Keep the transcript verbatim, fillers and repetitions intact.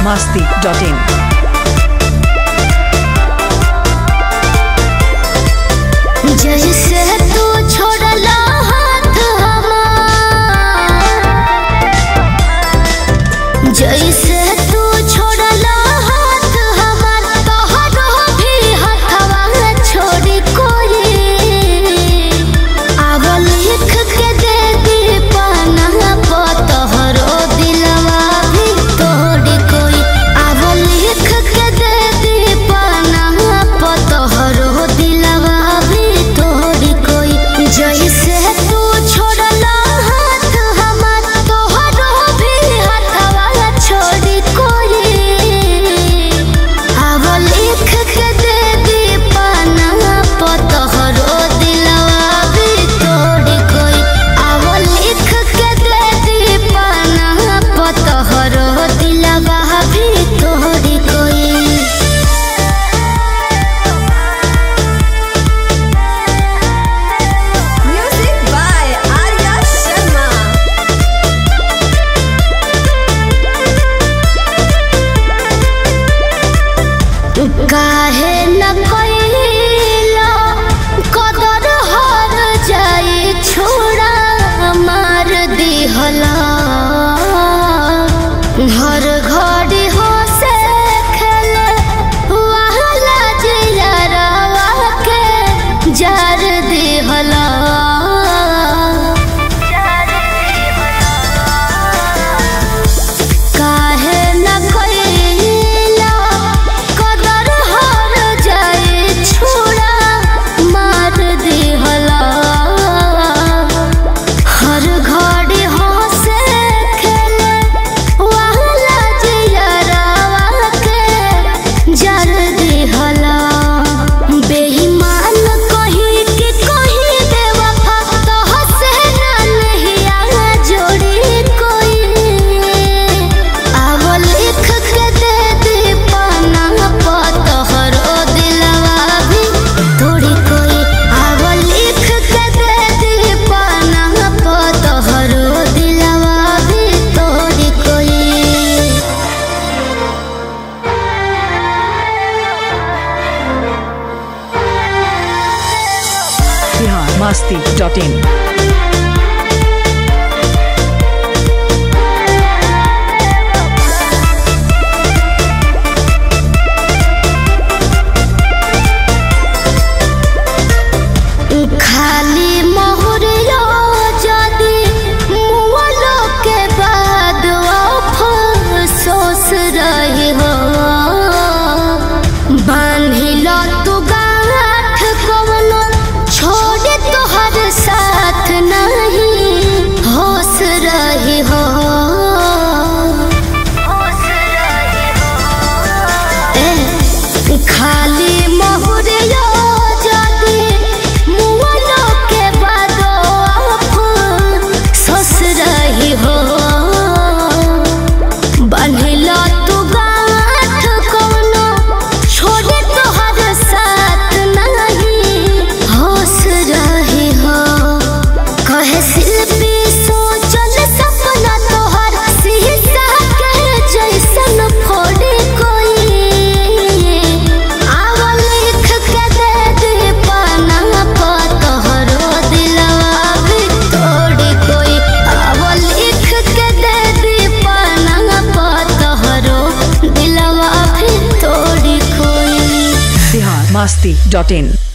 masti dot in. जैसे तू छोड़ला हाथ हमार, जैसे तू छोड़ला हाथ हमार, तोहरो भी हथवा छोड़ी कोई आव लिख के दे दी पाना पो, तोहरो दिलवा भी तोड़ी कोई आव लिख के दे दी पाना पो, तोहरो दिलवा जैसे तू छोड़ला हाथ हमार, तोहरो भी हथवा छोड़ी कोई आव लिख के दे दी पाना पो, तोहरो दिलवा भी तोड़ी कोई आव लिख के दे दी पाना पो, तोहरो दिलवा भी तोड़ी कोई। काहे न कइला कदर हर जाई छोड़ा मार दिहला, हर घड़ी हो से खेले वाला जियरवा के जार दिहला। काहे न कइला कदर हर जाई छोड़ा मार दिहला, हर घड़ी हंसे खेले वाला जियरवा के जार दिहला। बेईमान कहीं कि कहीं बेवफा, तोहसे ना नहिया जोड़ी कोई आव लिख के दे दी पाना पो, तोहरो दिलवा भी तोड़ी कोई आव लिख के दे दी पाना पो, तोहरो दिलवा भी तोड़ी कोई। Bihar masti dot in. खाली मोहरियो जदी मुअलो के बाद अफसोस रही हो, बांधिलो तू गांठ कवनो छोड़ तोहर साथ नहीं होश रही हो। ए खाली मोहरियो जदी मुअलो के बाद अफसोस रही हो, बांधिलो तू गांठ कवनो छोड़ तोहर साथ नहीं होश रही हो। कहे शिल्पी सोचल सपना तोहर शीशा के जैसन फोड़े कोई आव लिख के दे दी पाना पो, तोहरो दिलवा भी तोड़ी कोई आव लिख के दे दी पाना पो, तोहरो दिलवा भी तोड़ी कोई। Bihar masti dot in.